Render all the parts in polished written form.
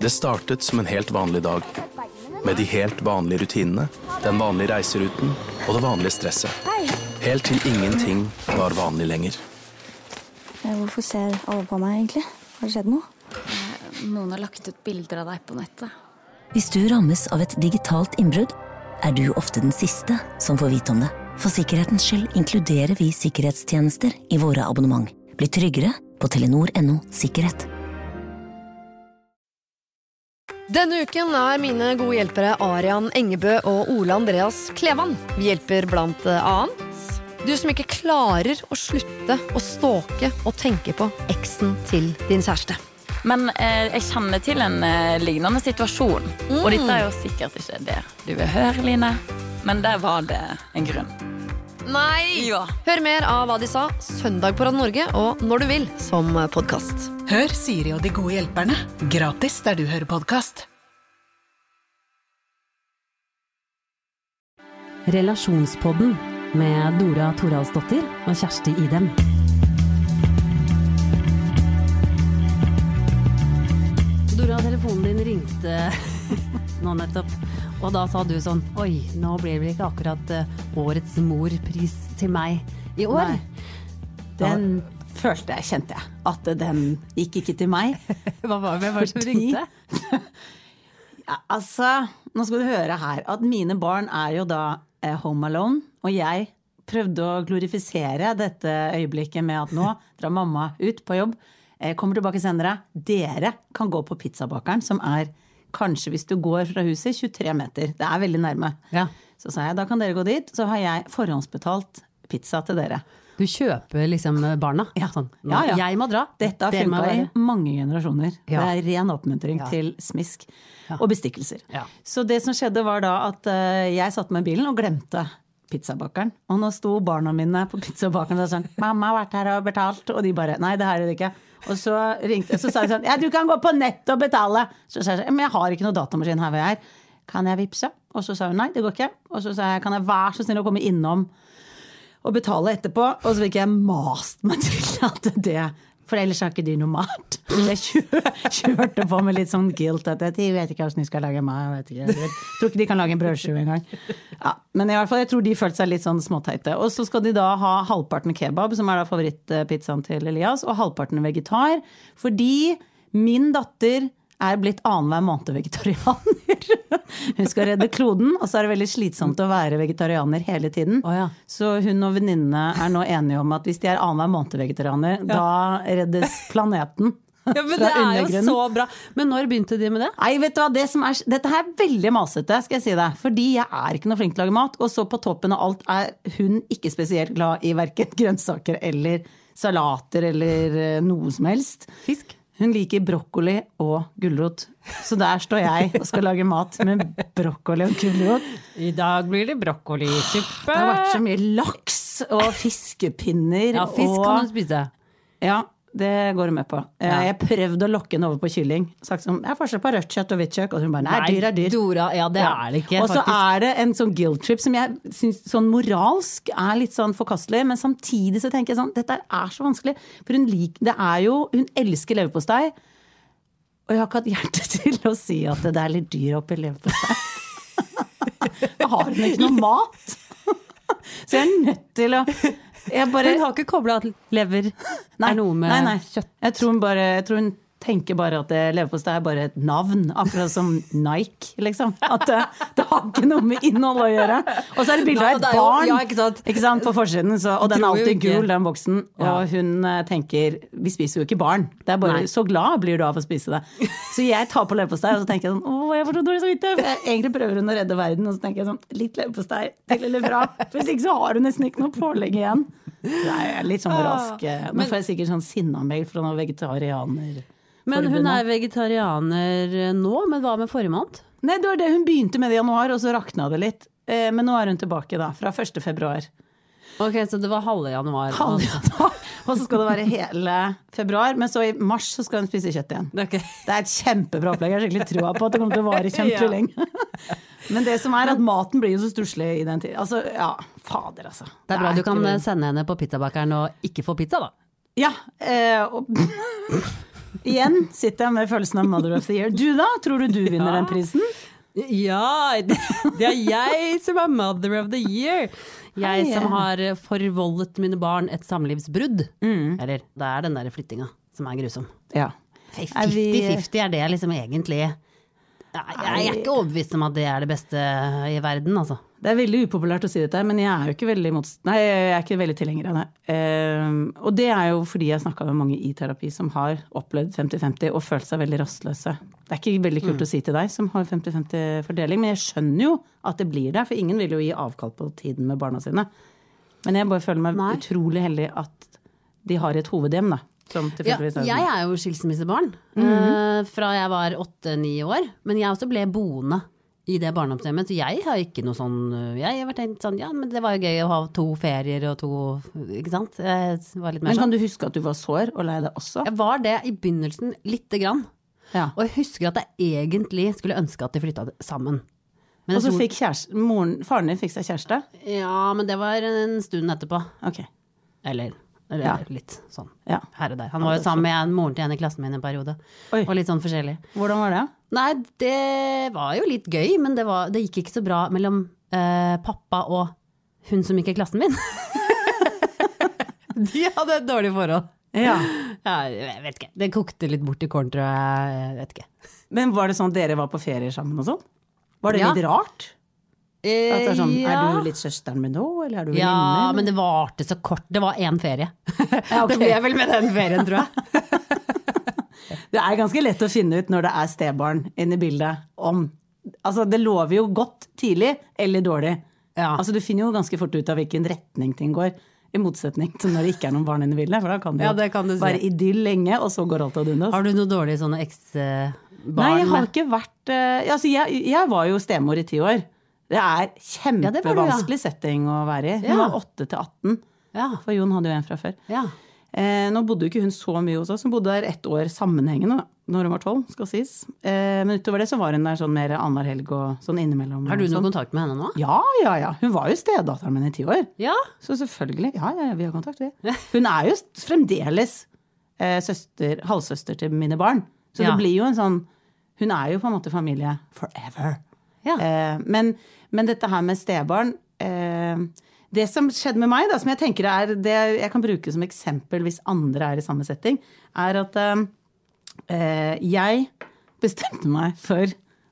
Det startet som en helt vanlig dag, med de helt vanlige rutinene, den vanlige reiseruten og det vanlige stresset. Helt til ingenting var vanlig lenger. Hvorfor ser alle på meg egentlig? Har det skjedd noe? Noen har lagt ut bilder av deg på nettet. Hvis du rammes av et digitalt innbrudd, du ofte den siste som får vite om det. For sikkerhetens skyld inkluderer vi sikkerhetstjenester i våre abonnement. Bli tryggere på Telenor.no Sikkerhet. Denne uken mine gode hjelpere Arian Engebø og Ole Andreas Klevan. Vi hjelper blant annet du som ikke klarer å slutte å stalke og tenke på eksen til din kjæreste. Men jeg kjenner til en lignende situasjon. Og dette jo sikkert ikke det du vil høre, Line. Men der var det en grunn. Nei! Ja. Hør mer av hva de sa søndag på Radio Norge og når du vil som podcast. Hør Siri og de gode hjelperne. Gratis der du hører podcast. Relasjonspodden med Dora Toralsdottir og Kjersti Idem. Dora, telefonen din ringte nå nettopp, og da sa du sånn, oi, nå blir det ikke akkurat årets morpris til meg i år. Nei. Den følte jeg, kjente jeg, at den gikk ikke til meg. Hvem var det som ringte? Ja, altså, nå skal du høre her, at mine barn jo da home alone, og jeg prøvde å glorifisere dette øyeblikket med at nå drar mamma ut på jobb, kommer tilbake senere, dere kan gå på pizzabakeren, som kanskje hvis du går fra huset 23 meter, det veldig nærme. Ja. Så sa jeg, da kan dere gå dit, så har jeg forhåndsbetalt pizza til dere. Du kjøper liksom barna? Ja. Sånn, Ja. Jeg må dra. Dette har funket i mange generasjoner. Ja. Det ren oppmuntring til smisk og bestikkelser. Ja. Så det som skjedde var da at jeg satt med bilen og glemte pizzabakeren. Og nå sto barna mine på pizzabakeren og sa sånn, mamma har vært her og betalt, og de bare, nei, det her det ikke. Og så sa jeg sånn, ja, du kan gå på nett og betale. Så sa jeg sånn, men jeg har ikke noe datamaskin her hvor jeg Kan jeg vipse? Og så sa hun, nei, det går ikke. Og så sa jeg, kan jeg være så snill å komme innom og betale etterpå? Og så fikk jeg mast meg til at det, for ellers har ikke de noe mat. Jeg kjørte på med litt sånn guilt, at jeg vet ikke hvordan de skal lage mat, jeg tror ikke de kan lage en brødskive en gang. Ja, men i hvert fall, jeg tror de følte seg litt sånn småteite. Og så skal de da ha halvparten kebab, som da favorittpizzaen til Elias, og halvparten vegetar, fordi min datter blitt annenhver måned vegetarianer. Hun skal redde kloden, og så det veldig slitsomt å være vegetarianer hele tiden. Så hun og venninnene nå enige om at hvis de annenhver måned vegetarianer, da reddes planeten. Ja, men det jo så bra. Men når begynte de med det? Nei, vet du hva, dette her veldig masete, skal jeg si det. Fordi jeg ikke noe flink til å lage mat, og så på toppen av alt hun ikke spesielt glad i hverken grønnsaker eller salater eller noe som helst. Fisk? Hun liker brokkoli og gulrot. Så der står jeg og skal lage mat med brokkoli og gulrot. I dag blir det brokkolisuppe. Det har vært så mye laks og fiskepinner. Ja, fisk kan du spise. Ja, det går hun med på. Jeg prøvde å lokke henne over på kylling. Sagt sånn, jeg forskjell på rødt kjøtt og hvitt kjøtt. Og hun bare, nei, dyr dyr. Dora, ja, det det ikke. Og så det en sånn guilt trip som jeg synes sånn moralsk litt sånn forkastelig, men samtidig så tenker jeg sånn, dette så vanskelig. For hun elsker leverpostei, og jeg har ikke hatt hjerte til å si at det litt dyr oppi leverpostei. Da har hun ikke noe mat. Så jeg nødt til å hun har ikke koblet at lever noe med kjøtt. Jeg tror hun tenker bare at leverpostei bare et navn, akkurat som Nike, liksom. At det har ikke noe med innhold å gjøre. Og så det bildet av et barn, ikke sant, på forsiden, og den alltid gul, den boksen, og hun tenker, vi spiser jo ikke barn. Det bare, så glad blir du av å spise det. Så jeg tar på leverpostei, og så tenker jeg sånn, jeg får så dårlig så vidt. Egentlig prøver hun å redde verden, og så tenker jeg sånn, litt leverpostei, eller bra. Hvis ikke så har hun nesten ikke noe pålegg igjen. Det litt sånn rask. Nå får jeg sikkert sånn sinnamail fra noen vegetarianer. Men hun vegetarianer nå, men hva med forrige måned? Nei, det var det hun begynte med i januar, og så rakna det litt. Men nå hun tilbake da, fra 1. februar. Ok, så det var halve januar. Og så skal det være hele februar, men så i mars så skal hun spise kjøtt igjen. Okay. Det et kjempebra opplegg, jeg har skikkelig troa på at det kommer til å vare kjempelenge. Men det som at maten blir jo så stusslig i den tiden. Altså, ja, fader altså. Det bra, du kan sende henne på pizzabakeren og ikke få pizza da. Ja, Igjen sitter jeg med følelsen av Mother of the Year. Du da, tror du vinner den prisen? Ja, det jeg som Mother of the Year. Jeg som har forvoldet mine barn et samlivsbrudd. Eller, det den der flyttinga som grusom. Ja. 50-50 det liksom egentlig. Jeg ikke overbevist om at det det beste i verden, altså. Det veldig upopulært å si dette, men jeg jo ikke veldig jeg ikke veldig tilhenger av det. Og det jo fordi jeg snakket med mange i terapi som har opplevd 50-50 og følt seg veldig rastløse. Det ikke veldig kult å si til deg som har 50-50 fordeling, men jeg skjønner jo at det blir det, for ingen vil jo gi avkall på tiden med barna sine. Men jeg bare føler meg utrolig heldig at de har et hovedhjem da. Jeg jo skilsmissebarn fra jeg var 8-9 år, men jeg også ble boende i det barndomshjemmet, så jeg har ikke noe sånn, jeg har tenkt sånn, ja, men det var jo gøy å ha 2 ferier og 2, ikke sant? Var litt mer men kan du huske at du var sår og lei deg også? Jeg var det i begynnelsen lite grann, og jeg husker at jeg egentlig skulle ønske at de flyttet sammen. Men og så fikk faren din fikk seg kjæreste? Ja, men det var en stund etterpå. Ok. Eller litt sånn her og der. Han var jo sammen med moren til en i klassen min en periode. Og litt sånn forskjellig. Hvordan var det? Nei, det var jo litt gøy, men det gikk ikke så bra mellom pappa og hun som gikk i klassen min. De hadde et dårlig forhold. Ja, jeg vet ikke. Det kokte litt bort i kåren, tror jeg vet ikke. Men var det sånn at dere var på ferier sammen og sånn? Var det litt rart? At det sånn, du litt søsteren min nå, eller du venninne? Ja, men det varte så kort. Det var 1 ferie. Det ble vel med den ferien, tror jeg. Det ganske lett å finne ut når det stebarn inne i bildet om, altså det lover jo godt tidlig eller dårlig. Altså du finner jo ganske fort ut av hvilken retning ting går, i motsetning til når det ikke noen barn inne i bildet, for da kan det jo være idyll lenge, og så går alt av dundas. Har du noe dårlig sånne eks-barn? Nei, jeg har ikke vært, altså jeg var jo stemor i 10 år. Det kjempevanskelig setting å være i. Hun var 8-18, for Jon hadde jo en fra før. Nå bodde jo ikke hun så mye hos oss, hun bodde der 1 år sammenhengende da, når hun var 12, skal sies. Men utover det så var hun der sånn mer annenhver helg og sånn innimellom. Har du noen kontakt med henne nå? Ja. Hun var jo stedatteren min i 10 år. Ja. Så selvfølgelig, vi har kontakt. Hun jo fremdeles halvsøster til mine barn. Så det blir jo en sånn, hun jo på en måte familie forever. Men dette her med stebarn, det som skjedde med meg da, som jeg tenker det jeg kan bruke som eksempel hvis andre i samme setting, at jeg bestemte meg for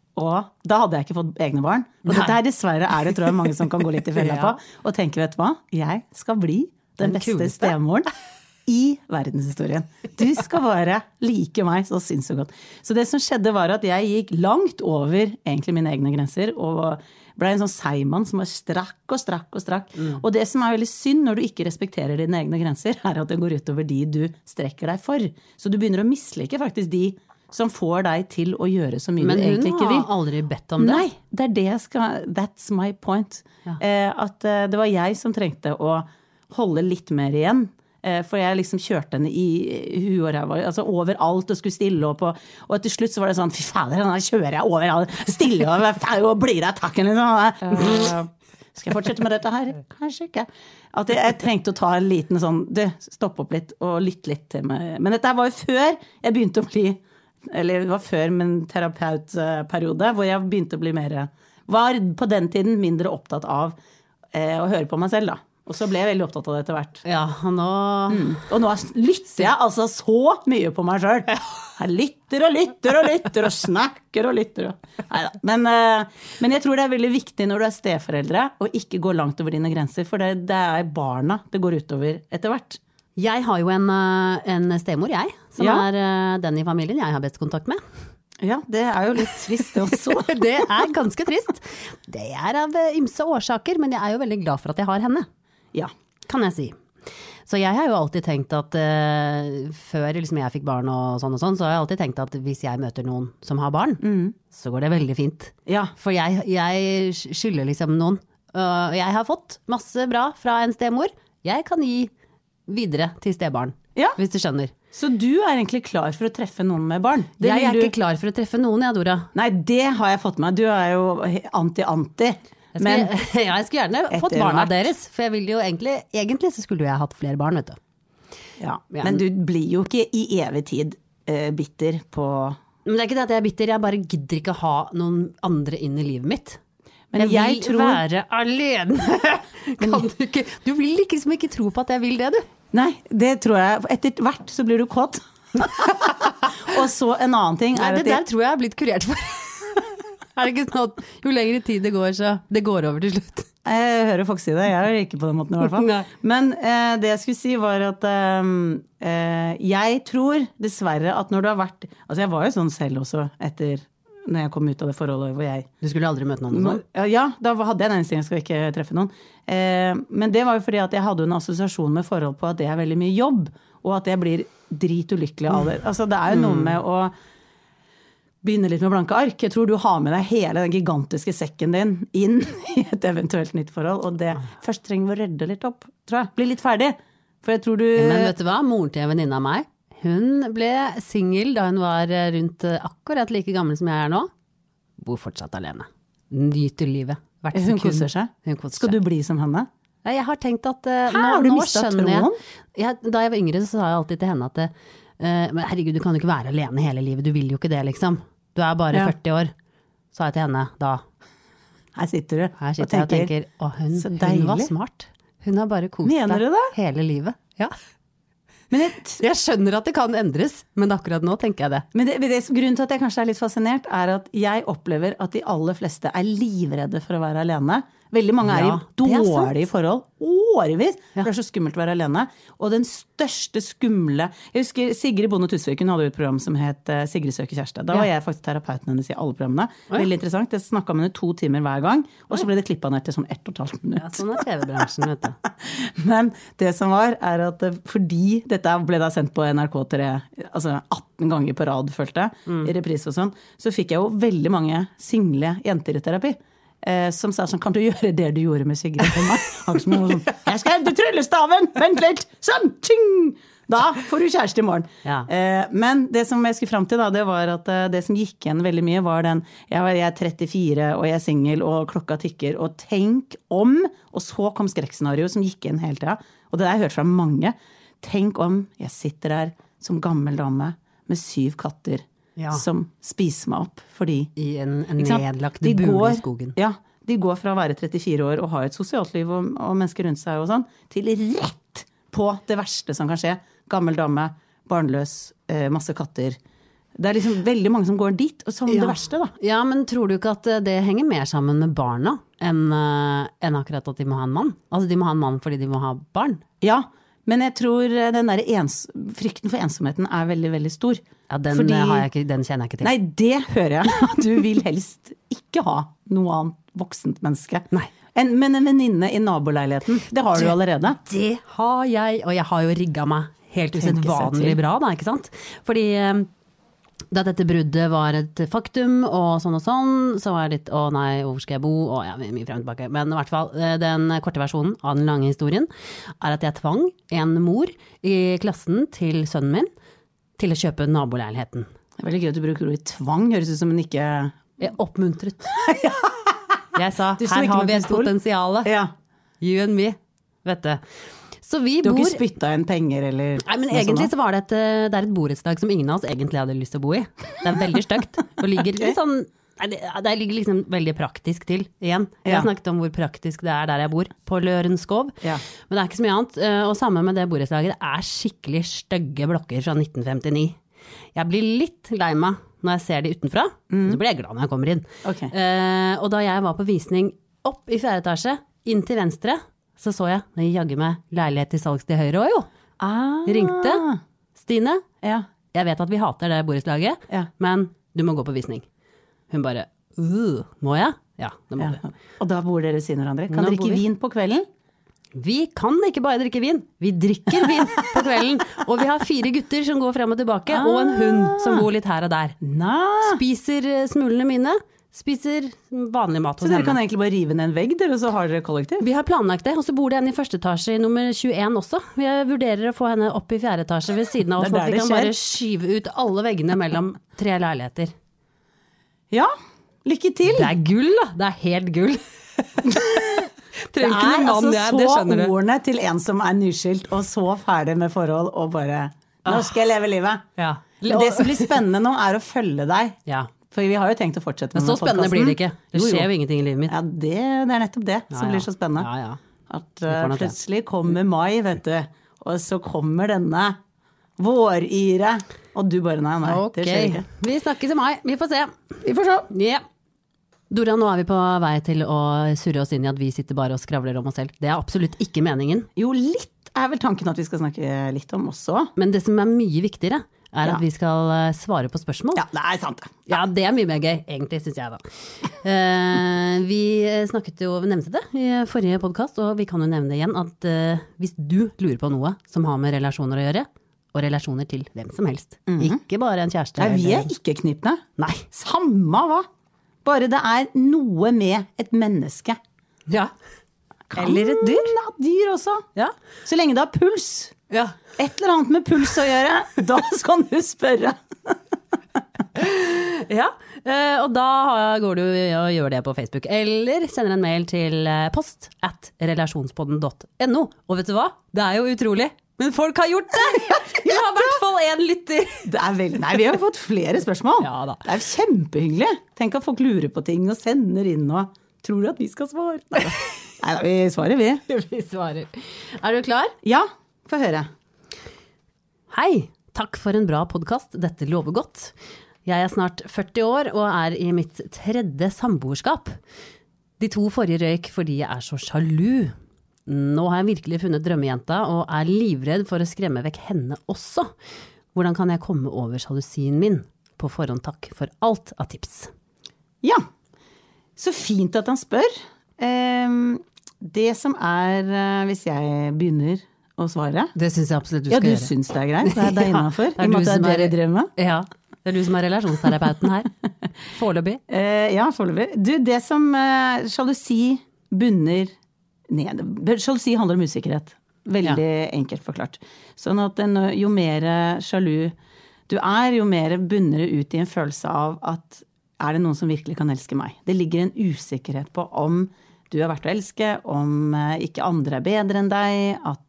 da hadde jeg ikke fått egne barn, og dette dessverre det tror jeg mange som kan gå litt i fella på, og tenke, vet du hva, jeg skal bli den beste stemoren i verdenshistorien. Du skal bare like meg så sinnssykt godt. Så det som skjedde var at jeg gikk langt over egentlig mine egne grenser, og ble en sånn seigmann som var strakk. Og det som veldig synd når du ikke respekterer dine egne grenser, at det går utover de du strekker deg for. Så du begynner å mislike faktisk de som får deg til å gjøre så mye du egentlig ikke vil. Men hun har aldri bedt om det. Nei, det det jeg skal, that's my point. At det var jeg som trengte å holde litt mer igjen. For jeg liksom kjørte henne i huet og ræva, altså overalt og skulle stille opp, og til slutt så var det sånn, fy fader, nå kjører jeg overalt, stille og blir av takken liksom. Skal jeg fortsette med dette her? Kanskje ikke. At jeg trengte å ta en liten sånn, stoppe opp litt og lytte litt til meg. Men dette var jo før jeg begynte å bli, eller det var før min terapeutperiode, hvor jeg begynte å bli var på den tiden mindre opptatt av å høre på meg selv da. Og så ble jeg veldig opptatt av det etter hvert. Ja, og nå lytter jeg altså så mye på meg selv. Jeg lytter og snakker og lytter. Neida. Men jeg tror det veldig viktig når du steforeldre å ikke gå langt over dine grenser, for det barna det går utover etter hvert. Jeg har jo en stemor, som den i familien jeg har best kontakt med. Ja, det jo litt trist også. Det ganske trist. Det av ymse årsaker, men jeg jo veldig glad for at jeg har henne. Ja, kan jeg si. Så jeg har jo alltid tenkt at før liksom jeg fikk barn og sånn, så har jeg alltid tenkt at hvis jeg møter noen som har barn, så går det veldig fint. Ja. For jeg skylder liksom noen. Jeg har fått masse bra fra en stemor. Jeg kan gi videre til stebarn, hvis du skjønner. Så du egentlig klar for å treffe noen med barn? Jeg ikke klar for å treffe noen, Dora. Nei, det har jeg fått med. Du jo anti-anti. Jeg skulle gjerne fått barna deres, for jeg vil jo egentlig så skulle jeg hatt flere barn, vet du. Ja, men du blir jo ikke i evig tid bitter på... Men det ikke det at jeg bitter, jeg bare gidder ikke ha noen andre inn I livet mitt. Men jeg vil være alene. Du vil liksom ikke tro på at jeg vil det, du. Nei, det tror jeg. Etter hvert så blir du kåt. Og så en annen ting er at... Det der tror jeg har blitt kurert for. Det ikke sånn at jo lengre tid det går, så det går over til slutt? Jeg hører folk si det, jeg er ikke på den måten I hvert fall. Men det jeg skulle si var at jeg tror dessverre at når du har vært... Altså jeg var jo sånn selv også etter når jeg kom ut av det forholdet hvor jeg... Du skulle aldri møte noen sånn? Ja, da hadde jeg den innstilingen, jeg skal ikke treffe noen. Men det var jo fordi at jeg hadde en assosiasjon med forhold på at det veldig mye jobb, og at jeg blir dritulykkelig av det. Altså det jo noe med å begynne litt med blanke ark. Jeg tror du har med deg hele den gigantiske sekken din inn I et eventuelt nytt forhold, og det først trenger vi å rydde litt opp, tror jeg. Bli litt ferdig. For jeg tror du... Men vet du hva? Moren til en venninne av meg, hun ble single da hun var rundt akkurat like gammel som jeg nå. Bor fortsatt alene. Nyter livet. Hun koser seg. Skal du bli som henne? Ja, jeg har tenkt at har du mistet troen? Da jeg var yngre så sa jeg alltid til henne at men herregud, du kan jo ikke være alene hele livet. Du vil jo ikke det, liksom. Du bare 40 år. Sa jeg til henne da. Her sitter du og tenker hun var smart. Hun har bare kost deg hele livet. Ja. Men jeg skjønner at det kan endres, men akkurat nå tenker jeg det. Men grunnen til at jeg kanskje litt fascinert at jeg opplever at de aller fleste livredde for å være alene. Veldig mange I dårlige forhold, årevis. Det så skummelt å være alene. Og den største skumle... Jeg husker Sigrid Bonde Tusvik, hun hadde jo et program som het Sigrid søker kjæreste. Da var jeg faktisk terapeuten hennes I alle programmene. Veldig interessant. Jeg snakket med henne 2 timer hver gang, og så ble det klippet ned til sånn 1,5 minutter. Ja, sånn TV-bransjen, vet du. Men det som var, at fordi dette ble da sendt på NRK3, altså 18 ganger på rad, følte jeg, I reprise og sånn, så fikk jeg jo veldig mange single jenter I terapi. Som sa sånn, kan du gjøre det du gjorde med Sigrid på meg? Sånn, jeg skal hente tryllestaven, vent litt, sånn, tjing! Da får du kjæreste I morgen. Ja. Men det som jeg skulle frem til da, det var at det som gikk igjen veldig mye var den, jeg 34 og jeg single og klokka tikker, og tenk om, og så kom skrekkscenario som gikk igjen hele tiden, og det har jeg hørt fra mange, tenk om jeg sitter der som gammel dame med 7 katter, som spiser meg opp, fordi I en nedlagt bule I skogen. Ja, de går fra å være 34 år og ha et sosialt liv og mennesker rundt seg og sånn, til rett på det verste som kan skje. Gammel dame, barnløs, masse katter. Det liksom veldig mange som går dit, og som det verste da. Ja, men tror du ikke at det henger mer sammen med barna enn akkurat at de må ha en mann? Altså de må ha en mann fordi de må ha barn? Ja, men jeg tror den der frykten for ensomheten veldig, veldig stor. Ja, den kjenner jeg ikke til. Nei, det hører jeg. Du vil helst ikke ha noe annet voksent menneske. Nei. Men en venninne I naboleiligheten, det har du allerede. Det har jeg, og jeg har jo rigget meg helt usedvanlig bra da, ikke sant? Fordi da dette bruddet var et faktum, og sånn, så var jeg litt, nei, hvor skal jeg bo? Mye frem og tilbake. Men I hvert fall, den korte versjonen av den lange historien at jeg tvang en mor I klassen til sønnen min til å kjøpe naboleiligheten. Det veldig gøy at du bruker ordet tvang, høres ut som en ikke... Jeg oppmuntret. Jeg sa, her har vi et potensiale. Ja. You and me, vet du. Så vi du har bor... ikke spyttet inn penger, eller... Nei, men egentlig så var det et borettslag som ingen av oss egentlig hadde lyst til å bo I. Det veldig støkt, og ligger litt sånn... Det ligger liksom veldig praktisk til, igjen. Jeg har snakket om hvor praktisk det der jeg bor, på Lørenskov. Ja. Men det ikke så mye annet, og sammen med det borettslaget, det skikkelig støgge blokker fra 1959. Jeg blir litt lei meg når jeg ser det utenfra, så blir jeg glad når jeg kommer inn. Okay. Og da jeg var på visning opp I 4. etasje, inn til venstre, så jeg, når jeg jagger med leilighet til salgs til høyre også jo. Ringte, Stine, jeg vet at vi hater det borettslaget, men du må gå på visning. Hun bare, må jeg? Ja, det må du. Og da bor dere siden hverandre. Kan dere drikke vin på kvelden? Vi kan ikke bare drikke vin. Vi drikker vin på kvelden. Og vi har 4 gutter som går frem og tilbake, og en hund som bor litt her og der. Spiser smulene mine, spiser vanlig mat hos henne. Så dere kan egentlig bare rive ned en vegg der, og så har dere kollektiv? Vi har planlagt det, og så bor det en I første etasje I nummer 21 også. Vi vurderer å få henne opp I 4. etasje ved siden av oss, så vi kan bare skyve ut alle veggene mellom 3 leiligheter. Ja, lykke til! Det gull da, det helt gull. Det altså så ordene til en som nyskilt og så ferdig med forhold og bare, nå skal jeg leve livet. Ja. Det som blir spennende nå å følge deg. Ja. For vi har jo tenkt å fortsette med Men så spennende podcasten. blir det ikke. Det skjer jo ingenting i livet mitt. Ja, det er nettopp det som blir så spennende. Ja. At plutselig kommer mai, vet du, og så kommer denne våryre, og du bare nei, det skjer ikke. Vi snakkes i mai, vi får se. Vi får se. Yeah. Dora, nå vi på vei til å surre oss inn i at vi sitter bare og skravler om oss selv. Det absolutt ikke meningen. Jo, litt vel tanken at vi skal snakke litt om også. Men det som mye viktigere, at vi skal svare på spørsmål. Ja, det sant det. Ja, det mye mer gøy, egentlig, synes jeg da. Vi nevnte det i forrige podcast, og vi kan jo nevne igjen at hvis du lurer på noe som har med relasjoner å gjøre, og relasjoner til hvem som helst, ikke bare en kjæreste. Nei, vi ikke knyttene. Nei. Samme hva. Bare det noe med et menneske. Ja. Eller et dyr. Ja, dyr også. Ja. Så lenge det har puls. Ja. Et eller annet med puls å gjøre, da skal du spørre. Ja, og da går du og gjør det på Facebook, eller sender en mail til post@relasjonspodden.no. Og vet du hva? Det jo utrolig, men folk har gjort det! Vi har i hvert fall en lytter. Nei, vi har fått flere spørsmål. Ja, da. Det kjempehyggelig. Tenk at folk lurer på ting og sender inn og tror at vi skal svare. Nei, vi svarer vi. Vi svarer. Du klar? Ja, få høre. Hei, takk for en bra podcast. Dette lover godt. Jeg snart 40 år og i mitt 3. samboerskap. De 2 forrige røyk fordi jeg så sjalu. Nå har jeg virkelig funnet drømmejenta og livredd for å skremme vekk henne også. Hvordan kan jeg komme over sjalusien min? På forhånd takk for alt av tips. Ja, så fint at han spør. Det som hvis jeg begynner å svare. Det synes jeg absolutt du skal gjøre. Ja, du synes det greit. Det deg innenfor. I måte dere drømmer. Ja, det du som relasjonsterapeuten her. Foreløpig. Ja, foreløpig. Du, det som sjalusi bunner ned. Sjalusi handler om usikkerhet. Veldig enkelt forklart. Sånn at jo mer sjalu du jo mer bunner det ut i en følelse av at det noen som virkelig kan elske meg. Det ligger en usikkerhet på om du har vært å elske, om ikke andre bedre enn deg, at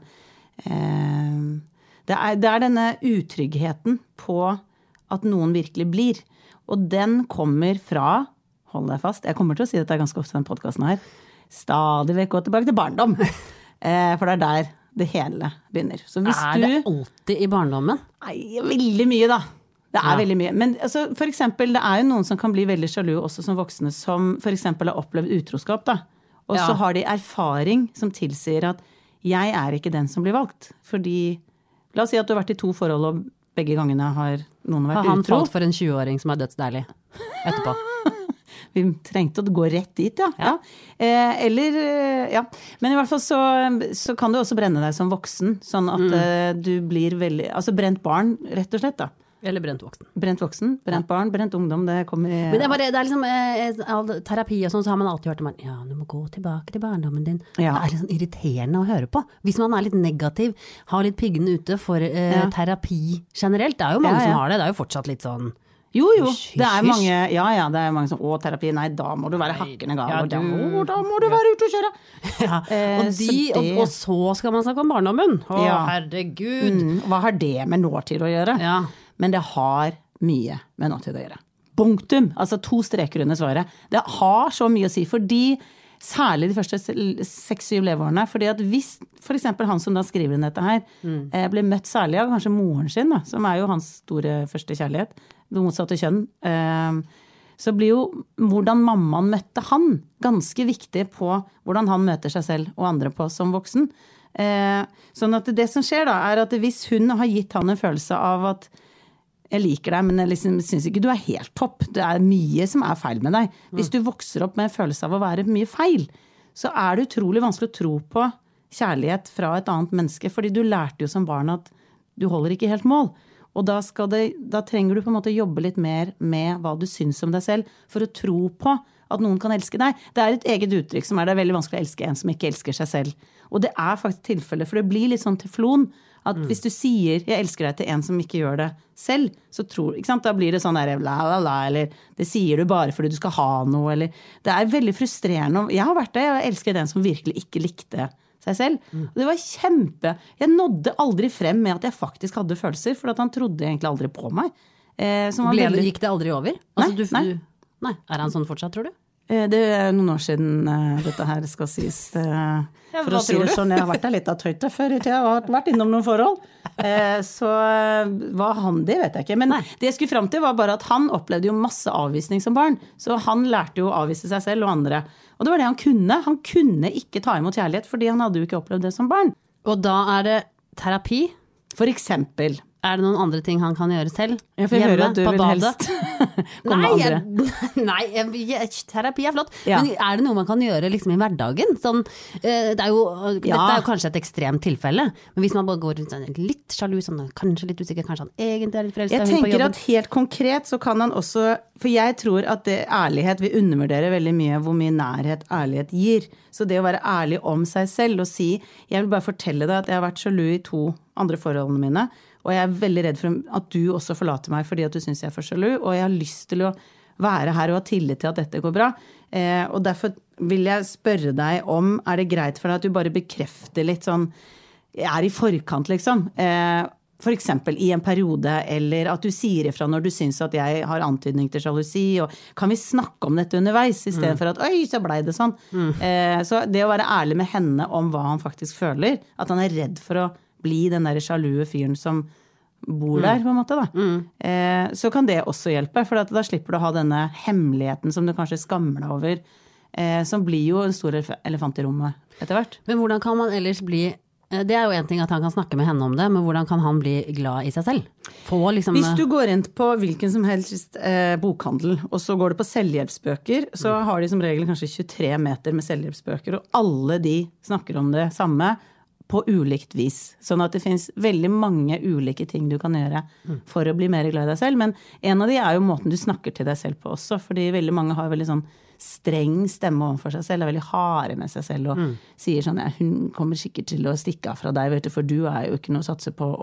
det denne utryggheten på at noen virkelig blir. Og den kommer fra, hold deg fast, jeg kommer til å si dette ganske ofte i den podcasten her, stadig vekk gå tilbake til barndom. For det der det hele begynner. Så hvis det alltid i barndommen? Nei, veldig mye da. Det veldig mye. Men altså, for eksempel, det jo noen som kan bli veldig sjalu også som voksne, som for eksempel har opplevd utroskap da. Og så har de erfaring som tilsier at jeg ikke den som blir valgt. Fordi, la oss si at du har vært i 2 forhold, og begge gangene har noen vært utro. Har han falt for en 20-åring som dødsdeilig etterpå? Vi trengte å gå rett dit, ja. Men i hvert fall så kan du også brenne deg som voksen, sånn at du blir veldig, altså brent barn, rett og slett da. Eller brent voksen. Brent voksen, brent barn, brent ungdom, det kommer i... Men det liksom, all terapi og sånn, så har man alltid hørt om, ja, du må gå tilbake til barndommen din. Ja. Det litt sånn irriterende å høre på. Hvis man litt negativ, har litt piggene ute for terapi generelt, det jo mange som har det jo fortsatt litt sånn... Jo, det mange, det mange som, terapi, nei, da må du være hakkende gal, da må du være ute og kjøre. Ja, og så skal man snakke om barndommen. Herregud. Hva har det med nåtid å gjøre? Ja. Men det har mye med nåtid å gjøre. Punktum, altså 2 streker under svaret. Det har så mye å si, fordi særlig de første 6-7 leveårene, fordi at hvis for eksempel han som da skriver inn dette her, ble møtt særlig av kanskje moren sin, da, som jo hans store første kjærlighet, det motsatte kjønn, så blir jo hvordan mammaen møtte han ganske viktig på hvordan han møter seg selv og andre på som voksen. Sånn at det som skjer da, at hvis hun har gitt han en følelse av at jeg liker deg, men jeg liksom synes ikke du helt topp, det mye som feil med deg. Hvis du vokser opp med en følelse av å være mye feil, så det utrolig vanskelig å tro på kjærlighet fra et annet menneske, fordi du lærte jo som barn at du holder ikke helt mål. Og da trenger du på en måte jobbe litt mer med hva du synes om deg selv, for å tro på at noen kan elske deg. Det et eget uttrykk som det veldig vanskelig å elske en som ikke elsker seg selv. Og det faktisk tilfellet, for det blir litt sånn teflon, at hvis du sier jeg elsker deg til en som ikke gjør det selv, så ikke sant? Da blir det sånn der, la la la, eller det sier du bare fordi du skal ha noe, eller det veldig frustrerende. Jeg har vært det, jeg elsker den som virkelig ikke likte seg selv. Og det var jeg nådde aldri frem med at jeg faktisk hadde følelser, for at han trodde egentlig aldri på meg. Gikk det aldri over? Altså, Nei. Er han sånn fortsatt, tror du? Det noen år siden dette her skal sies. For å si det sånn, jeg har vært der litt av tøyte før, jeg har vært innom noen forhold. Så hva han det vet jeg ikke. Men det jeg skulle frem til var bare at han opplevde jo masse avvisning som barn. Så han lærte jo å avvise seg selv og andre. Og det var det han kunne. Han kunne ikke ta imot kjærlighet, fordi han hadde jo ikke opplevd det som barn. Og da er det terapi? For eksempel. Er det noen andre ting han kan gjøre selv? Jeg får høre at du vil helst komme andre. Nei, terapi er flott. Ja. Men er det noe man kan gjøre liksom i hverdagen? Sånn, dette er jo kanskje et ekstremt tilfelle, men hvis man bare går litt sjalu, sånn, kanskje litt usikker, kanskje han egentlig er litt frelst. Jeg tenker at helt konkret så kan han også, for jeg tror at ærlighet, vi undervurderer veldig mye hvor mye nærhet ærlighet gir. Så det å være ærlig om seg selv og si, jeg vil bare fortelle deg at jeg har vært sjalu i 2 andre forholdene mine, og jeg er veldig redd for at du også forlater meg fordi at du synes jeg er for sjalu, og jeg har lyst til å være her og ha tillit til at dette går bra. Og derfor vil jeg spørre deg om, er det greit for deg at du bare bekrefter litt sånn, jeg er i forkant liksom, for eksempel i en periode, eller at du sier ifra når du synes at jeg har antydning til sjalusi, og kan vi snakke om dette underveis, i stedet for at, oi, så ble det sånn. Så det å være ærlig med henne om hva han faktisk føler, at han er redd for å bli den der sjalue fyren som bor der, på en måte da. Så kan det også hjelpe, for da slipper du å ha denne hemmeligheten som du kanskje skammer deg over, som blir jo en stor elefant i rommet etter hvert. Men hvordan kan man ellers bli, det er jo en ting at han kan snakke med henne om det, men hvordan kan han bli glad i seg selv? Hvis du går inn på hvilken som helst bokhandel, og så går du på selvhjelpsbøker, så har de som regel kanskje 23 meter med selvhjelpsbøker, og alle de snakker om det samme, på ulikt vis. Sånn at det finnes veldig mange ulike ting du kan gjøre for å bli mer glad i deg selv. Men en av de er jo måten du snakker til deg selv på også, fordi veldig mange har veldig sånn streng stemme overfor seg selv, er veldig harde med seg selv og sier sånn, hun kommer sikkert til å stikke av fra deg, vet du, for du er jo ikke noe å satse på.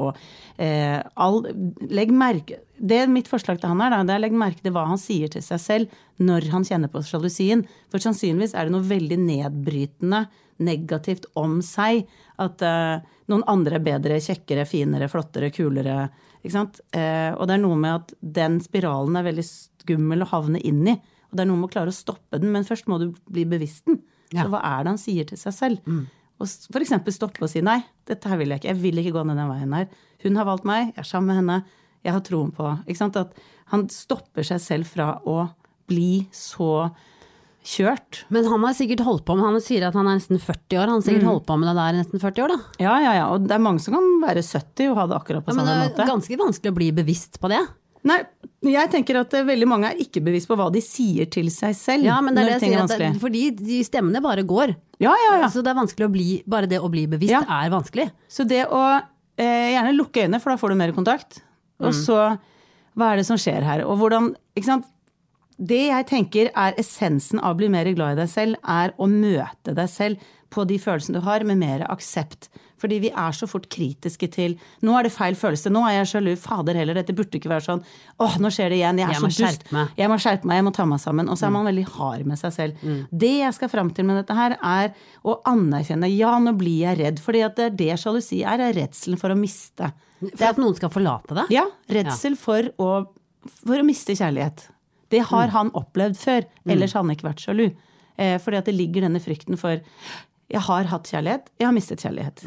Og legg merke, det mitt forslag til han da, det er legg merke til hva han sier til seg selv når han kjenner på sjalusien. For sannsynligvis er det noe veldig nedbrytende, negativt om seg, at noen andre er bedre, kjekkere, finere, flottere, kulere, ikke sant? Og det er noe med at den spiralen er veldig skummel å havne inn i, og det er noe med å klare å stoppe den, men først må du bli bevisst den. Ja. Så hva er det han sier til seg selv? Og for eksempel stoppe og si, nei, dette her vil jeg ikke, jeg vil ikke gå ned den veien her. Hun har valgt meg, jeg er sammen med henne, jeg har troen på, ikke sant? At han stopper seg selv fra å bli så kjørt. Men han har sikkert holdt på med, han sier at han er nesten 40 år, han har sikkert holdt på med det der i nesten 40 år da. Ja, og det er mange som kan være 70 og ha det akkurat på samme måte. Men det er ganske vanskelig å bli bevisst på det. Nei, jeg tenker at veldig mange er ikke bevisst på hva de sier til seg selv. Ja, men det er det jeg sier, at fordi de stemmene bare går. Ja. Så det er vanskelig å bli, bare det å bli bevisst er vanskelig. Så det å gjerne lukke øynene, for da får du mer kontakt. Og så, hva er det som skjer her? Og hvordan, ikke sant? Det jeg tenker er essensen av å bli mer glad i deg selv, er å møte deg selv på de følelsene du har med mer aksept. Fordi vi er så fort kritiske til, nå er det feil følelse, nå er jeg sjalu, fader heller, dette burde ikke være sånn, nå skjer det igjen, jeg er så dust, jeg må skjerpe meg, jeg må ta meg sammen, og så er man veldig hard med seg selv. Det jeg skal frem til med dette her er å anerkjenne, ja, nå blir jeg redd, fordi at det sjalusi er redselen for å miste. For at noen skal forlate deg? Ja, redsel for å miste kjærlighet. Det har han opplevd før, ellers har han ikke vært sjalu. Fordi at det ligger denne frykten for, jeg har hatt kjærlighet, jeg har mistet kjærlighet.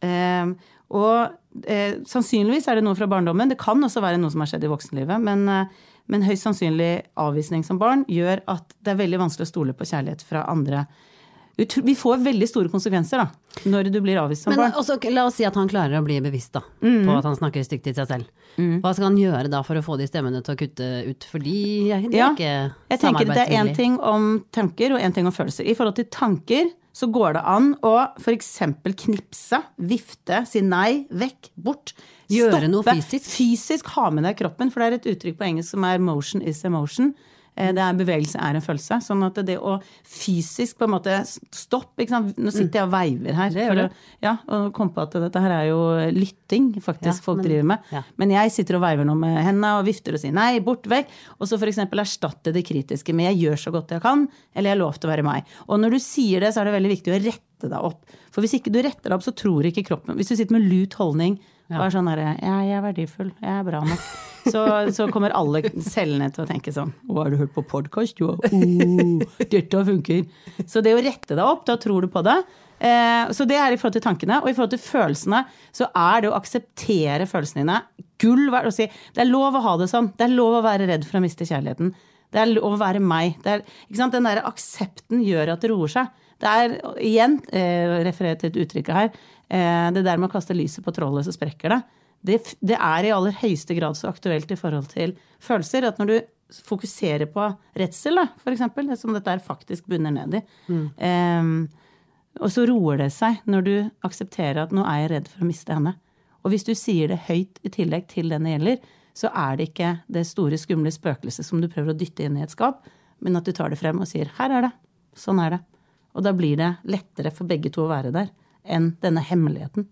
Sannsynligvis er det noe fra barndommen, det kan også være noe som har skjedd i voksenlivet, men høyst sannsynlig avvisning som barn gjør at det er veldig vanskelig å stole på kjærlighet fra andre. Vi får veldig store konsekvenser da, når du blir avvist som barn. Også, la oss si at han klarer å bli bevisst da, på at han snakker stygt til seg selv. Hva skal han gjøre da for å få de stemmene til å kutte ut? Fordi det er ikke samarbeidsvillig. Jeg tenker det er en ting om tanker og en ting om følelser. I forhold til tanker så går det an å for eksempel knipse, vifte, si nei, vekk, bort. Gjøre noe fysisk. Fysisk ha med deg kroppen, for det er et uttrykk på engelsk som er motion is emotion. Det bevegelse en følelse, sånn at det å fysisk på en måte stopp, ikke sant? Nå sitter jeg og veiver her. Det gjør det. Ja, og kom på at dette her jo lytting faktisk folk driver med. Ja. Men jeg sitter og veiver nå med hendene og vifter og sier nei, bort vekk. Og så for eksempel erstatte det kritiske med jeg gjør så godt jeg kan, eller jeg har lov til å være meg. Og når du sier det, så det veldig viktig å rette deg opp. For hvis ikke du retter deg opp, så tror ikke kroppen. Hvis du sitter med lut holdning, og sånn der, ja, jeg verdifull, jeg bra nok. Så kommer alle cellene til å tenke sånn, har du hørt på podcast? Jo, dette funker. Så det å rette deg opp, da tror du på det. Så det I forhold til tankene, og I forhold til følelsene, så det å akseptere følelsene dine. Gull verdt å si, det lov å ha det sånn, det lov å være redd for å miste kjærligheten. Det lov å være meg. Ikke sant? Den der aksepten gjør at det roer seg. Det igjen, referert til et uttrykk her, det der med å kaste lyset på trollet så sprekker det. Det I aller høyeste grad så aktuelt I forhold til følelser, at når du fokuserer på redsel, da, for eksempel, det som dette faktisk bunner ned I, og så roer det seg når du aksepterer at nå jeg redd for å miste henne. Og hvis du sier det høyt I tillegg til den det gjelder, så det ikke det store skumle spøkelset som du prøver å dytte inn I et skap, men at du tar det frem og sier, her det, sånn det. Og da blir det lettere for begge to å være der, enn denne hemmeligheten.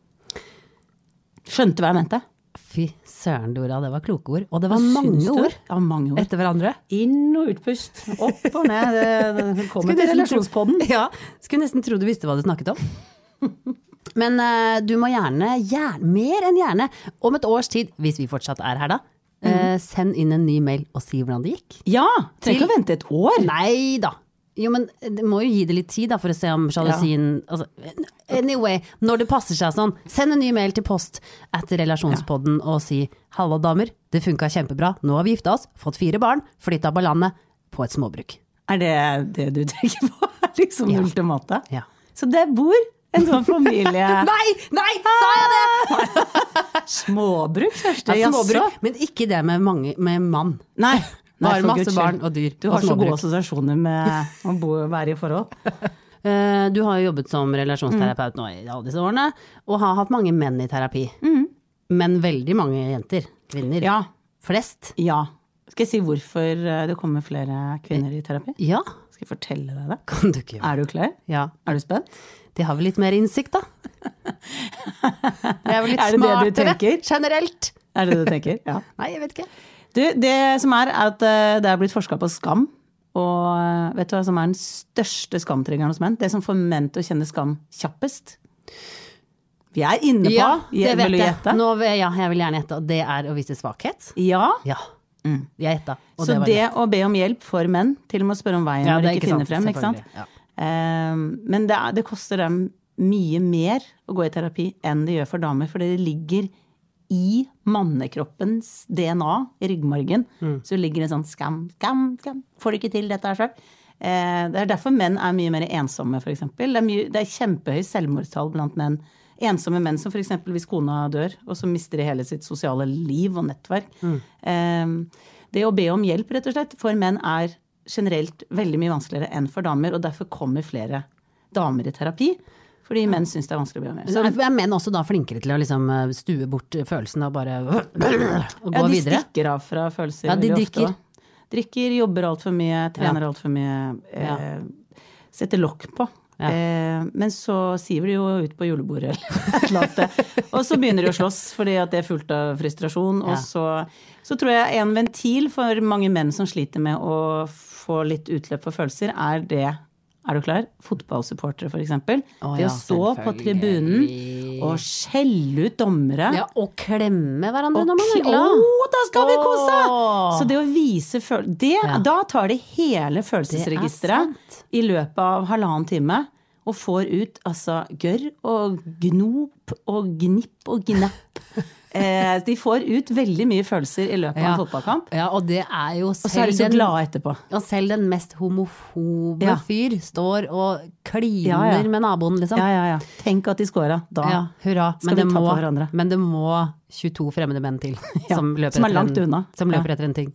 Skjønte hva jeg mente? Fy søren, Dora, det var kloke ord. Og det var mange ord. Ja, mange ord. Etter hverandre. Inn og utpust. Opp og ned. Det kommer til relasjonspodden. Ja, skulle nesten tro du visste hva du snakket om. Men du må gjerne, mer enn gjerne, om et års tid, hvis vi fortsatt her da, send inn en ny mail og si hvordan det gikk. Ja, trenger ikke å vente et år. Nei da. Jo, men det må jo gi det litt tid da, for å se om sjalusien... Altså, anyway, når det passer seg sånn, send en ny mail til post etter relasjonspodden og si, hallo damer, det funket kjempebra, nå har vi giftet oss, fått 4 barn, flyttet på landet på et småbruk. Det du tenker på? Liksom ultimate? Ja. Så det bor en sånn familie... Nei, sa jeg det? Småbruk, først. Ja, småbruk, men ikke det med mann. Nei. Bare masse barn og dyr. Du har så gode assosiasjoner med å være I forhold. Du har jo jobbet som relasjonsterapeut nå I alle disse årene, og har hatt mange menn I terapi. Men veldig mange jenter, kvinner. Ja. Flest. Ja. Skal jeg si hvorfor det kommer flere kvinner I terapi? Ja. Skal jeg fortelle deg det? Kan du ikke? Du klar? Ja. Du spent? De har vel litt mer innsikt da. Jeg vel litt det smartere, det du tenker? Generelt. Det du tenker? Ja. Nei, jeg vet ikke. Du, det som at det blitt forsket på skam, og vet du hva som den største skamtriggeren hos menn? Det som får menn til å kjenne skam kjappest. Vi inne på, ja, det vet vil du gjette? Nå, ja, jeg vil gjerne gjette, og det å vise svakhet. Ja. Ja, jeg gjettet. Så det å be om hjelp for menn, til og med å spørre om veien når de ikke finner frem, ikke sant? Ja. Men det koster dem mye mer å gå I terapi enn det gjør for damer, for det ligger I mannekroppens DNA I ryggmargen, så ligger det sånn skam, får du ikke til dette her selv? Det derfor menn mye mer ensomme, for eksempel. Det kjempehøy selvmordstall blant menn. Ensomme menn som for eksempel hvis kona dør, og så mister de hele sitt sosiale liv og nettverk. Det å be om hjelp, rett og slett, for menn generelt veldig mye vanskeligere enn for damer, og derfor kommer flere damer I terapi. Fordi menn synes det vanskelig å be om hjelp. Så menn også da flinkere til å liksom stue bort følelsen og bare og gå videre? Ja, de stikker av fra følelser. Ja, de drikker. Drikker, jobber alt for mye, trener alt for mye, setter lokk på. Ja. Men så siver de jo ut på julebordet og så begynner de å slåss fordi at det fullt av frustrasjon, og så tror jeg en ventil for mange menn som sliter med å få litt utløp for følelser det du klar? Fotballsupportere for eksempel. Det å stå på tribunen og skjelle ut dommere. Ja, og klemme hverandre når man glad. Da skal vi kose! Så det å vise da tar det hele følelsesregisteret I løpet av 1,5 time, og får ut altså gørr og gnop og gnipp og gnapp. De får ut veldig mye følelser I løpet av en fotballkamp. Ja, og det jo selv og så de så glade etterpå. Og selv den mest homofobe fyr står og kliner med naboen, liksom. Ja. Tenk at de skåret. Da hurra. skal vi ta på hverandre. Men det må 22 fremmede menn til som løper som langt unna. Som løper etter en ting.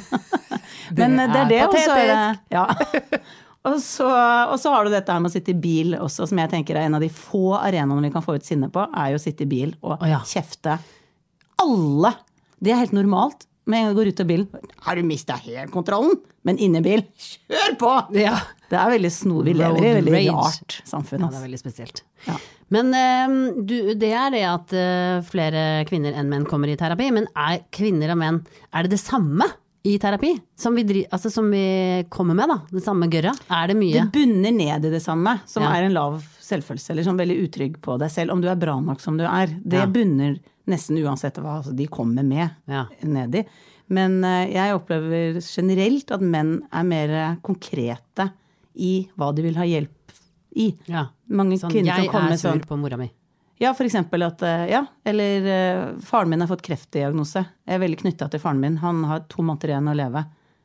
Men det patetisk. Også og så har du dette her med å sitte I bil også, som jeg tenker en av de få arenaene vi kan få ut sinne på, jo å sitte I bil og kjefte alle. Det helt normalt. med en gang du går ut av bilen, har du mistet helt kontrollen? Men inne i bil, kjør på! Ja. Det veldig vi lever i veldig rart samfunn. Ja, det veldig spesielt. Ja. Men det det at flere kvinner enn menn kommer i terapi, men kvinner og menn, det samme i terapi som som vi kommer med da? Det samme gørra? Det mye? Det bunner ned i det samme, som en lav selvfølelse, eller sånn veldig utrygg på deg selv, om du bra nok som du Det bunner nesten uansett hva de kommer med ned i. Men jeg opplever generelt at menn mer konkrete i hva de vil ha hjelp i. Ja. Mange kvinner kan komme jeg sur på mora mi. Ja, for eksempel at, eller faren min har fått kreftdiagnose. Jeg veldig knyttet til faren min. Han har 2 måneder igjen å leve.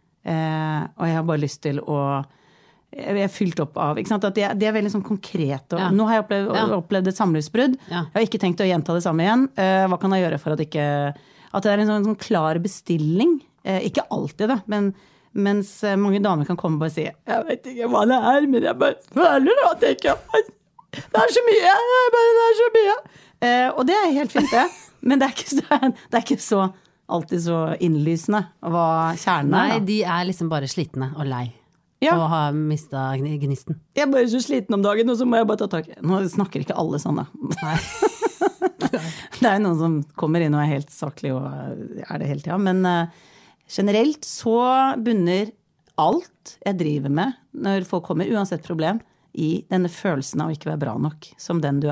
Og jeg har bare lyst til å jeg fylt opp av, ikke sant? At de veldig sånn konkrete. Nå har jeg opplevd et samlivsbrudd. Jeg har ikke tenkt å gjenta det samme igjen. Hva kan jeg gjøre for at det en sånn klar bestilling? Ikke alltid da, men mens mange damer kan komme og bare si jeg vet ikke hva det men jeg bare føler at jeg ikke det så mye, det så mye. Og det helt fint det, men det ikke så alltid så innlysende hva kjernen Nei, de liksom bare slitne og lei. Og har mistet gnisten. Jeg bare så sliten om dagen, og så må jeg bare ta tak. Nå snakker ikke alle sånn da. Nei. Det noen som kommer inn og helt saklig og det hele tiden, men generelt så bunner alt jeg driver med når folk kommer, uansett problem, i denne følelsen av å ikke være bra nok som den du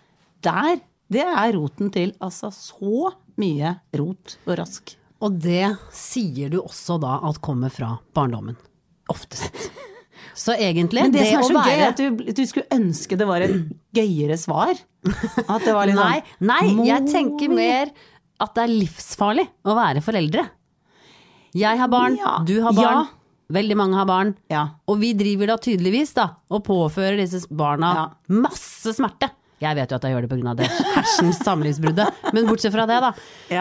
Det roten til altså så mye rot og rask. Og det sier du også da at kommer fra barndommen, oftest. Så egentlig men det som så gøy at du skulle ønske det var et gøyere svar. At det var litt nei, jeg tenker mer at det livsfarlig å være foreldre. Jeg har barn, du har barn, veldig mange har barn, og vi driver da tydeligvis da, og påfører disse barna masse smerte. Jeg vet jo at jeg gjør det på grunn av det hersens samlivsbruddet, men bortsett fra det da,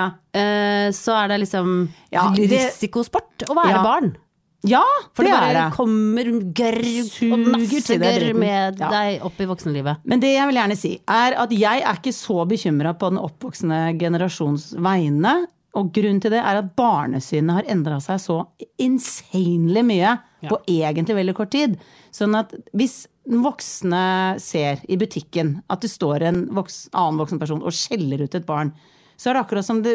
så det liksom risikosport å være barn. Ja, for det bare kommer gørr og masse gørr med deg opp i voksenlivet. Men det jeg vil gjerne si at jeg ikke så bekymret på den oppvoksende generasjons vegne, og grunnen til det at barnesynet har endret seg så insanely mye på egentlig veldig kort tid. Sånn at hvis voksne ser i butikken at det står en annen voksen person og skjeller ut et barn, så det akkurat som det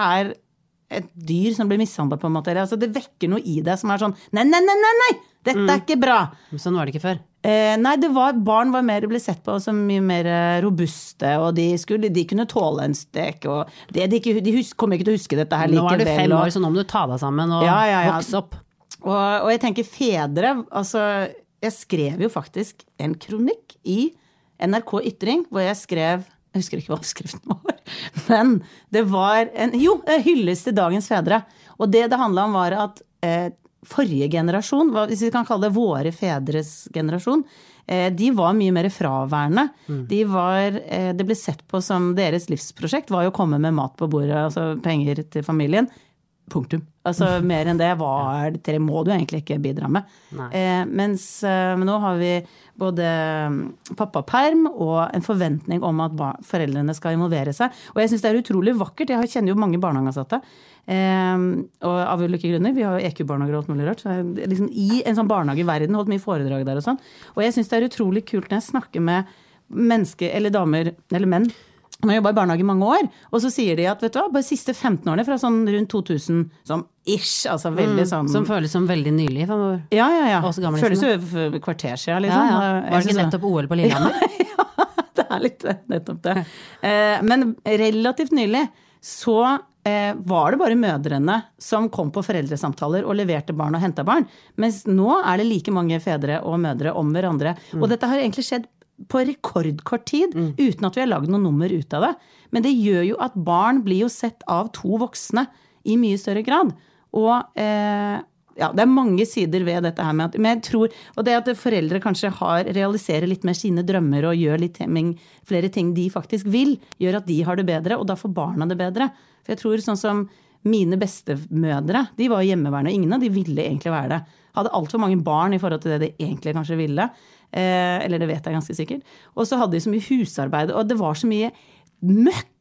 et dyr som blir mishandlet på en måte. Altså det vekker noe i det som sånn, nei, dette ikke bra. Sånn var det ikke før. Nei, barn ble sett på som mye mer robuste, og de kunne tåle en stek, og de kommer ikke til å huske dette her likevel. Nå du 5 år, så nå må du ta deg sammen og vokse opp. Og jeg tenker fedre, altså, jeg skrev jo faktisk en kronikk i NRK Ytring, hvor jeg skrev, jeg husker ikke hva oppskriften var, men det var en hyllest til dagens fedre. Og det handlet om var at forrige generasjon, hvis vi kan kalle det våre fedres generasjon, de var mye mer fraværende. Det ble sett på som deres livsprosjekt, var jo å komme med mat på bordet, altså penger til familien. Punktum. Altså mer enn det må du egentlig ikke bidra med. Mens nå har vi både pappaperm og en forventning om at foreldrene skal involvere seg. Og jeg synes det utrolig vakkert. Jeg kjenner jo mange barnehageansatte. Og av ulike grunner. Vi har jo EQ-barnehager og alt mulig rart. Så liksom i en sånn barnehageverden holdt mye foredrag der og sånn. Og jeg synes det utrolig kult når jeg snakker med mennesker, eller damer, eller menn, man har jobbet i barnehage i mange år, og så sier de at, vet du hva, bare de siste 15 årene, fra sånn rundt 2000, som ish, altså veldig sånn... Som føles som veldig nylig. Ja. Føles jo kvarter siden, liksom. Var det ikke nettopp OL på Lillehammer? Ja, det litt nettopp det. Men relativt nylig, så var det bare mødrene som kom på foreldresamtaler og leverte barn og hentet barn, mens nå det like mange fedre og mødre om hverandre. Og dette har egentlig skjedd på rekordkort tid, uten at vi har laget noen nummer ut av det. Men det gjør jo at barn blir jo sett av 2 voksne i mye større grad. Og det mange sider ved dette her med men jeg tror, og det at foreldre kanskje realiserer litt mer sine drømmer og gjør litt flere ting de faktisk vil, gjør at de har det bedre, og da får barna det bedre. For jeg tror sånn som mine bestemødre, de var hjemmeværende, og ingen av de ville egentlig være det. Hadde alt for mange barn i forhold til det de egentlig kanskje ville. Eller det vet jeg ganske sikkert. Og så hadde de så mye husarbeid, og det var så mye møkk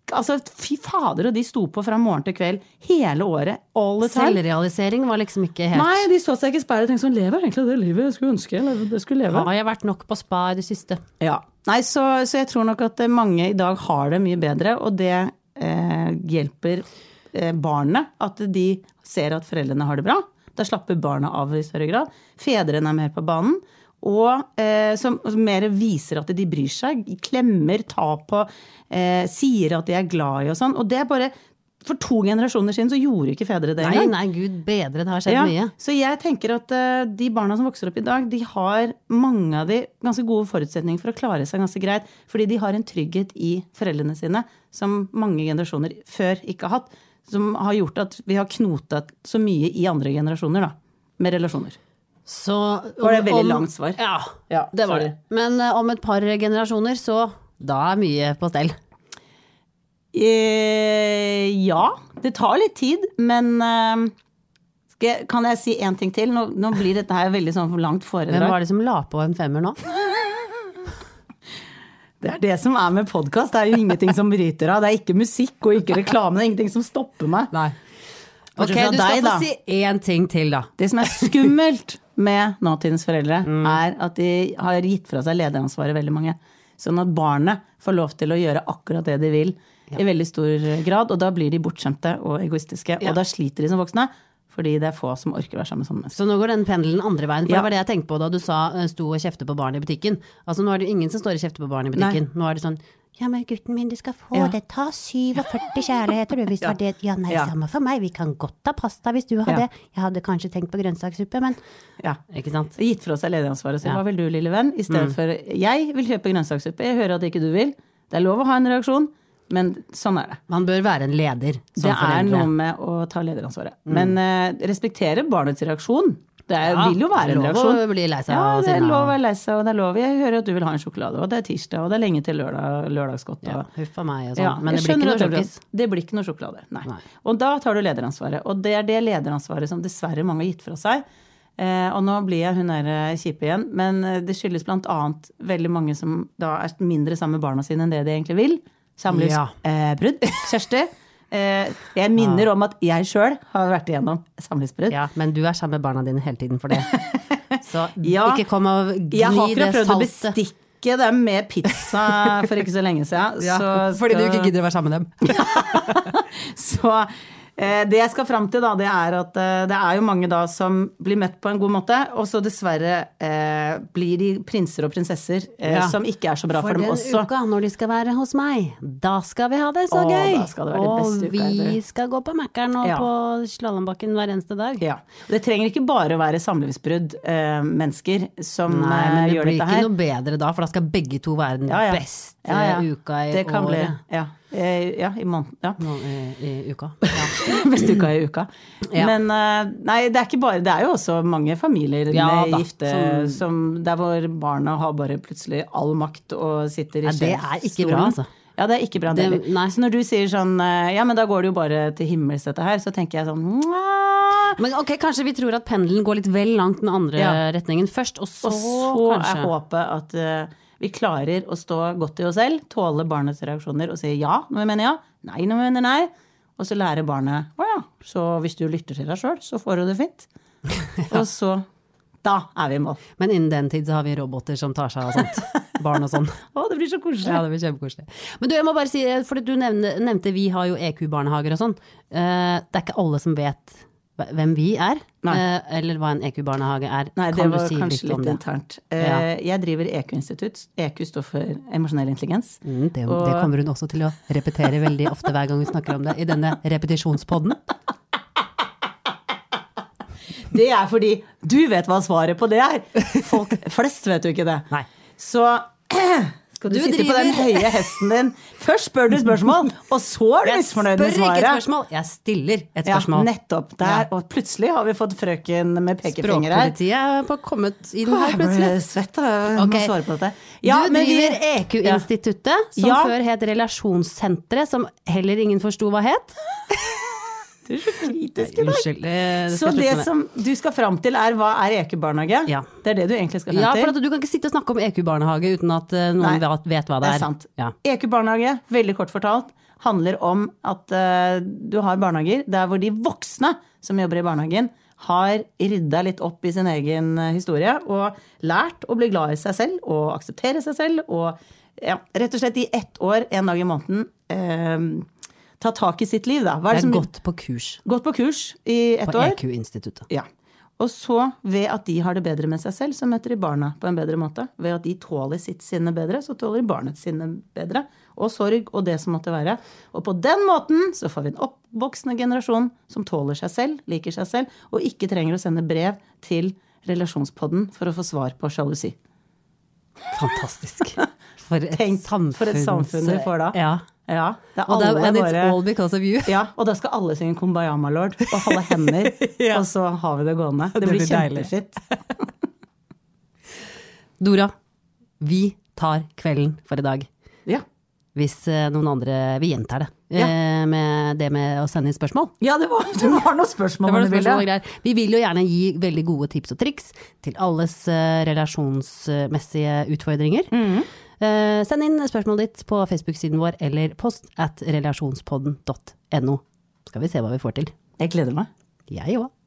Altså, fy fader, og de sto på fra morgen til kveld hele året, all the time. Selvrealisering var liksom ikke helt... Nei, de så seg ikke i speilet og tenkte sånn, lever egentlig det livet jeg skulle ønske, eller det skulle leve. Har jeg vært nok på spa i det siste? Ja. Nei, så jeg tror nok at mange i dag har det mye bedre, og det hjelper barnet, at de ser at foreldrene har det bra. Da slapper barna av i større grad. Fedrene mer på banen. Og som mer viser at de bryr seg, klemmer, tar på, sier at de glad i og sånn. Og det bare, for 2 generasjoner siden så gjorde ikke fedre det engang. Nei, Gud bedre, det har skjedd mye. Så jeg tenker at de barna som vokser opp i dag, de har mange av de ganske gode forutsetninger for å klare seg ganske greit, fordi de har en trygghet i foreldrene sine, som mange generasjoner før ikke har hatt, som har gjort at vi har knotet så mye i andre generasjoner da, med relasjoner. Så var det veldig langt svar? Ja, det var det. Men om et par generasjoner, så da mye på stell. Ja, det tar litt tid, men kan jeg si en ting til? Nå blir dette her veldig sånn for langt foredrag. Hvem var det som la på en 5-er nå? Det det som med podcast, det jo ingenting som bryter av. Det ikke musikk og ikke reklame, det ingenting som stopper meg. Nei. Ok, du skal få si en ting til da. Det som skummelt med nåtidens foreldre, at de har gitt fra seg lederansvaret veldig mange. Sånn at barnet får lov til å gjøre akkurat det de vil i veldig stor grad, og da blir de bortskjemte og egoistiske, og da sliter de som voksne, fordi det få som orker være sammen med sånne mennesker. Så nå går den pendelen andre veien, for det var det jeg tenkte på da du sa sto og kjefte på barn i butikken. Altså nå det jo ingen som står og kjefter på barn i butikken. Nei. Nå det sånn, ja, men gutten min, du skal få det, ta 47 kjærligheter, du, hvis det var det. Ja, nei, samme for meg, vi kan godt ta pasta hvis du har det. Jeg hadde kanskje tenkt på grønnsakssuppe, men... Ja, ikke sant? Gitt fra seg lederansvaret, så hva vil du, lille venn? I stedet for, jeg vil kjøpe grønnsakssuppe, jeg hører at ikke du vil. Det lov å ha en reaksjon, men sånn det. Man bør være en leder som foreldre. Det noe med å ta lederansvaret. Men respektere barnets reaksjon. Det vil jo være en reaksjon. Det er lov å bli lei seg. Ja, det er lov å være lei seg, og det er lov. Jeg hører at du vil ha en sjokolade, og det er tirsdag, og det er lenge til lørdagsgodt. Ja, huffa meg og sånn. Men det blir ikke noe sjokkis. Det blir ikke noe sjokolade, nei. Og da tar du lederansvaret. Og det det lederansvaret som dessverre mange har gitt fra seg. Og nå blir jeg hun kjipe igjen, men det skyldes blant annet veldig mange som da mindre sammen med barna sine enn det de egentlig vil. Samlivsbrudd. Kjersti. Jeg minner om at jeg selv har vært igjennom samlivsbrudd. Ja, men du sammen med barna dine hele tiden for det. Så ikke kom og gni det saltet. Jeg har ikke prøvd å bestikke dem med pizza for ikke så lenge siden. Fordi du ikke gidder å være sammen med dem. Så det jeg skal frem til da, det at det jo mange da som blir møtt på en god måte, og så dessverre blir de prinser og prinsesser som ikke så bra for dem også. For den uka, når de skal være hos meg, da skal vi ha det så gøy. Da skal det være det beste uka. Og vi skal gå på Mækkern og på Slalombakken hver eneste dag. Ja, det trenger ikke bare å være samlivsbrudd mennesker som gjør dette her. Nei, men det blir ikke noe bedre da, for da skal begge to være den beste uka i det kan året. I måneden. Ja. I uka. Beste uka i uka. Men nei, det ikke bare, det jo også mange familier med gifte der hvor barna har bare plutselig all makt og sitter i det ikke bra, altså. Ja, det ikke bra. Så når du sier sånn, ja, men da går det jo bare til himmels dette her, så tenker jeg sånn, men ok, kanskje vi tror at pendelen går litt vel langt den andre retningen først, og så kanskje. Håpet at vi klarer å stå godt i oss selv, tåle barnets reaksjoner og si ja når vi mener ja, nei når vi mener nei, og så lærer barnet, så hvis du lytter til deg selv, så får du det fint. Og så, da vi i mål. Men innen den tid så har vi roboter som tar seg av sånt, barn og sånn. Det blir så koselig. Ja, det blir kjempekoselig. Men du, jeg må bare si, for du nevnte vi har jo EQ-barnehager og sånn, det ikke alle som vet hvem vi eller hva en EQ-barnehage Nei, det var si kanskje litt internt. Jeg driver EQ-institutt. EQ står for emosjonell intelligens. Det kommer hun også til å repetere veldig ofte hver gang hun snakker om det i denne repetisjonspodden. Det fordi du vet hva svaret på det Folk flest vet jo ikke det. Nei. Så skal du sitte på den høye hesten din. Først spør du spørsmål, og så du misfornøyd med svaret. Jeg spør ikke et spørsmål, jeg stiller et spørsmål. Ja, nettopp. Og plutselig har vi fått frøken med pekefinger her. Språkpolitiet på kommet inn her plutselig. Jeg ble svett, jeg må svare på dette. Ja, du driver EQ-instituttet, som før het Relasjonssenteret, som heller ingen forstod hva het. Du så kritisk i dag. Unnskyld. Så det som du skal frem til hva EQ-barnehage? Ja. Det det du egentlig skal frem til? Ja, for at du kan ikke sitte og snakke om EQ-barnehage uten at noen vet hva det er. Det sant. Ja. EQ-barnehage, veldig kort fortalt, handler om at du har barnehager der hvor de voksne som jobber i barnehagen har ryddet litt opp i sin egen historie og lært å bli glad i seg selv og akseptere seg selv og rett og slett i 1 år, 1 dag i måneden ta tak i sitt liv da. Det er gått på kurs. Gått på kurs i 1 år. På EQ-instituttet. Ja. Og så ved at de har det bedre med seg selv, så møter de barna på en bedre måte. Ved at de tåler sitt sinne bedre, så tåler de barnets sinne bedre. Og sorg og det som måtte være. Og på den måten så får vi en oppvoksende generasjon som tåler seg selv, liker seg selv, og ikke trenger å sende brev til relasjonspodden for å få svar på sjalusi. Fantastisk. For et samfunn vi får da. Ja. And it's all because of you. Ja, og da skal alle synge Kumbaya, my lord, og holde hender, og så har vi det gående. Det blir kjempefint. Dora, vi tar kvelden for i dag. Ja. Hvis noen andre, vi gjentar det, med det med å sende inn spørsmål. Ja, det var noen spørsmål. Vi vil jo gjerne gi veldig gode tips og triks til alles relasjonsmessige utfordringer. Send inn spørsmålet ditt på Facebook-siden vår, eller post@relasjonspodden.no. Skal vi se hva vi får til. Jeg gleder meg. Jeg også.